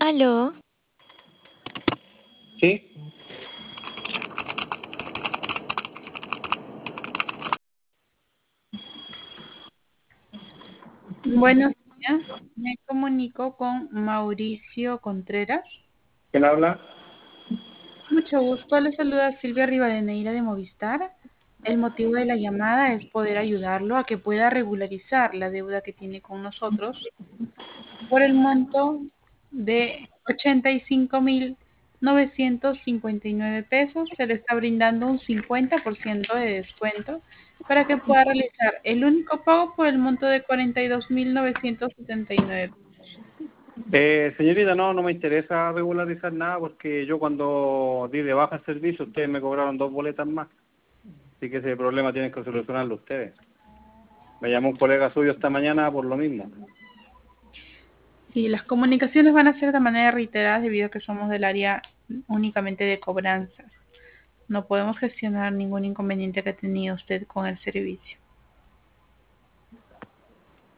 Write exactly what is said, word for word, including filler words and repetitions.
Aló, ¿Sí? Buenos días, me comunico con Mauricio Contreras. ¿Quién habla? Mucho gusto, le saluda Silvia Rivadeneira de Movistar. El motivo de la llamada es poder ayudarlo a que pueda regularizar la deuda que tiene con nosotros por el monto de ochenta y cinco mil novecientos cincuenta y nueve pesos. Se le está brindando un cincuenta por ciento de descuento para que pueda realizar el único pago por el monto de cuarenta y dos mil novecientos setenta y nueve. Eh, señorita, no, no me interesa regularizar nada porque yo cuando di de baja el servicio ustedes me cobraron dos boletas más. Así que ese problema tienen que solucionarlo ustedes. Me llamó un colega suyo esta mañana por lo mismo. Sí, las comunicaciones van a ser de manera reiterada debido a que somos del área únicamente de cobranzas. No podemos gestionar ningún inconveniente que ha tenido usted con el servicio.